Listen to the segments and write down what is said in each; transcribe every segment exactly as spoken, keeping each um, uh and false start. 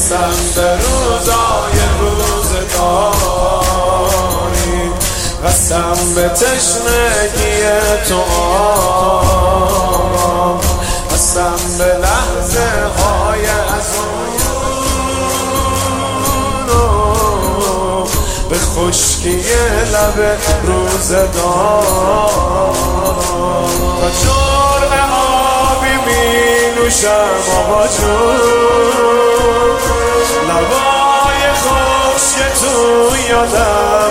قسم به روزای روزگاری، قسم به تشنگی تو آرام، قسم به لحظه های از اون به خشکی لب روزگار. تا جرعه آبی می نوشم آقا جون، لبای خشک تو یادم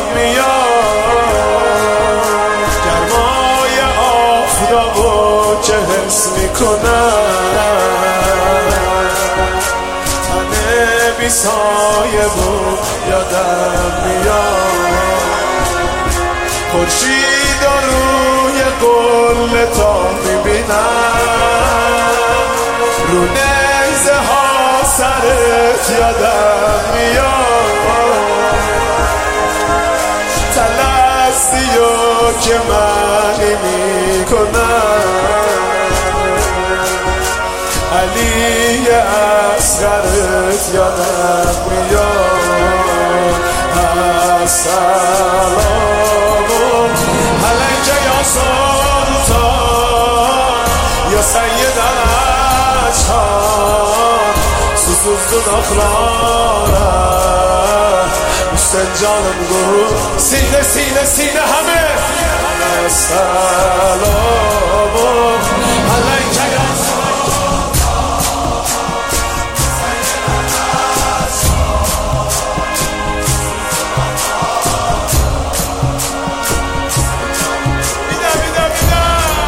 میاد، گرمای آفتابو که حس میکنم، تن بی سایه بود یادم میاد، خورشید و روی قله تا میبینم، رو نیزه ها سرت یادم میاد، تلسیو که منی میکنم، علی اصغرت یادم میاد. السلام علیک یا سلطان یا سید الاشهار، susuz dudaklara Hüseyin canım bu sine sine sine hame. Selamu aleyke ya bida bida bida.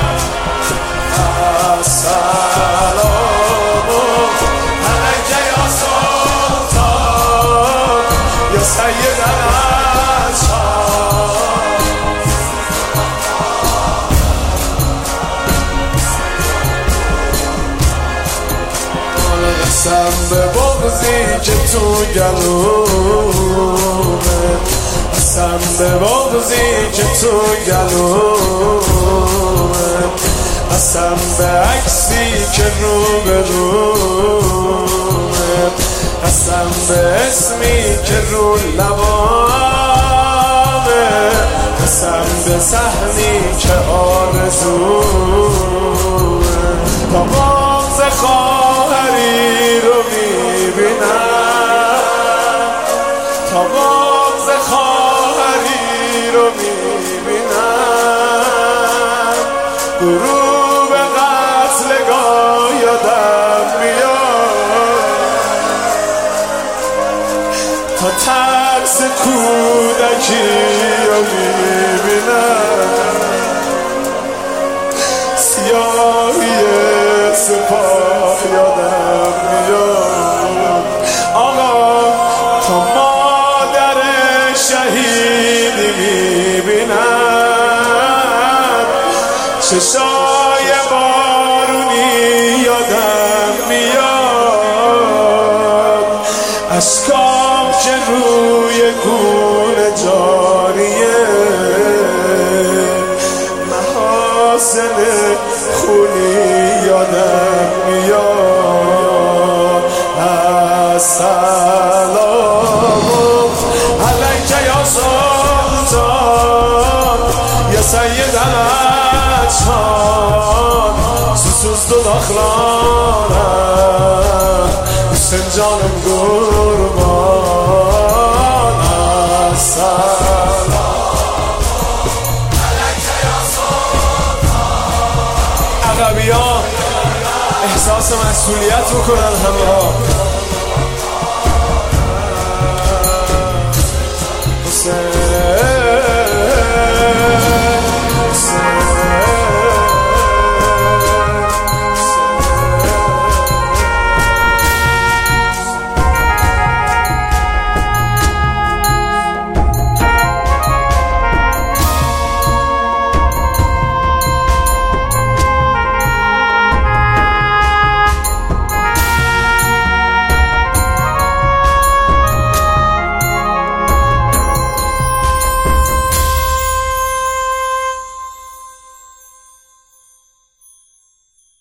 Selamu aleyke ya sultan ya seyyid el-ashar. قسم به بغضی که تو گلومه، قسم به بغضی که تو گلومه، قسم به عکسی که رو به رومه، قسم به اسمی که رو لبامه، قسم به سهمی که آرزومه. تا بغض خواهری رو میبینم، تا بغض خواهری رو میبینم، غروب قتلگاه یادم میاد، تا ترس کودکی رو میبینم، سیاهی سپاه یادم میاد. آقا تا مادر شهیدی میبینم، چشای بارونی یادم میاد، اشکام که روی گونه جاریه، محاسن خونی یادم میاد. السلام علیک یا سلطان یا سید الاشهار، susuz dudaklara Hüseyin canım kurban. السلام علیک یا سلطان. عقبیان احساس مسئولیت بکنن همه ها.